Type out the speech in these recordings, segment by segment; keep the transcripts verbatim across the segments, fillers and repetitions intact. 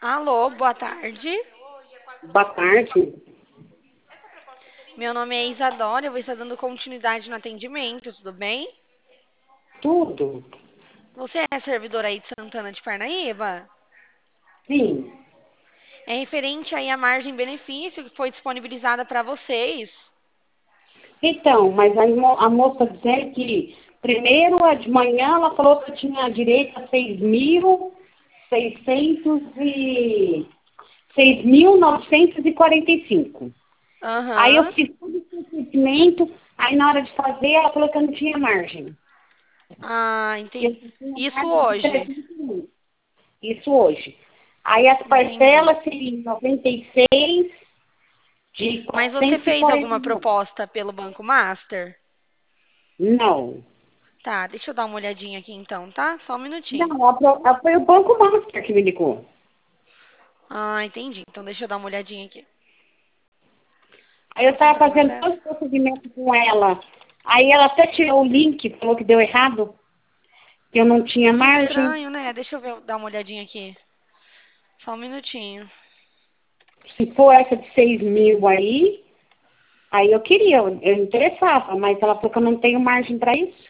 Alô, boa tarde. Boa tarde. Meu nome é Isadora, eu vou estar dando continuidade no atendimento, tudo bem? Tudo? Você é servidora aí de Santana de Parnaíba? Sim. É referente aí à margem benefício que foi disponibilizada para vocês. Então, mas a, mo- a moça dizendo que primeiro a de manhã ela falou que eu tinha direito a seis mil seiscentos e seis mil novecentos e quarenta e cinco. Aí eu Aham. fiz todo o procedimento, aí na hora de fazer ela falou que eu não tinha margem. Ah, Que eu entendi. só tinha Isso margem de hoje. trezentos mil. Isso hoje. Aí as Entendi. parcelas seriam noventa e seis de Mas você quatrocentos e fez quarenta alguma e nove. proposta pelo Banco Master? Não. Tá, deixa eu dar uma olhadinha aqui então, tá? Só um minutinho. Não, a pro- a- foi o Banco Master que me ligou. Ah, entendi. Então deixa eu dar uma olhadinha aqui. Aí eu Posso estava entrar no fazendo acesso? todo o procedimento com ela. Aí ela até tirou o link, falou que deu errado, que eu não tinha Que margem. estranho, né? Deixa eu ver, dar uma olhadinha aqui. Só um minutinho. Se for essa de seis mil aí, aí eu queria, eu, eu interessava, mas ela falou que eu não tenho margem para isso.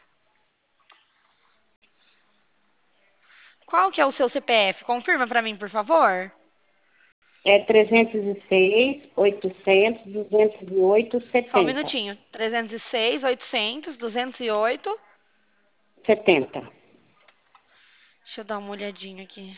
Qual que é o seu C P F? Confirma pra mim, por favor. É trezentos e seis, oitocentos, duzentos e oito, Só um setenta. minutinho. trezentos e seis, oitocentos, duzentos e oito. setenta. Deixa eu dar uma olhadinha aqui.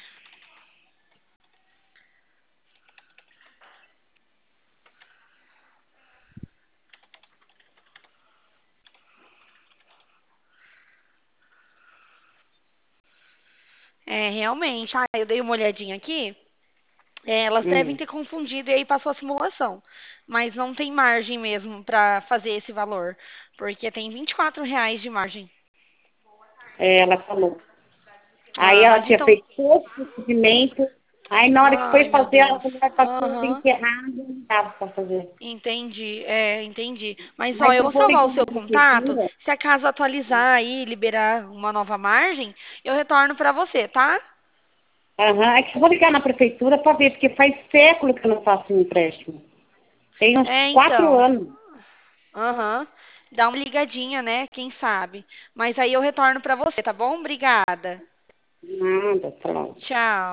É, realmente. Ah, eu dei uma olhadinha aqui. É, elas devem Hum. ter confundido e aí passou a simulação. Mas não tem margem mesmo pra fazer esse valor. Porque tem vinte e quatro reais de margem. É, ela falou. Aí Ah, ela mas tinha então. feito todo o procedimento. Aí na hora que foi Ai, meu fazer, ela Deus. falou que vai fazer o Aham. link errado, não dava para fazer. Entendi, é, entendi. Mas, ó, Mas eu eu vou vou salvar o ligar seu na contato. prefeitura. Se acaso atualizar aí, liberar uma nova margem, eu retorno pra você, tá? Aham, é que eu vou ligar na prefeitura para ver, porque faz século que eu não faço um empréstimo. Tem uns É, quatro então. anos. Aham. Dá uma ligadinha, né? Quem sabe. Mas aí eu retorno pra você, tá bom? Obrigada. Nada, pronto. Tchau.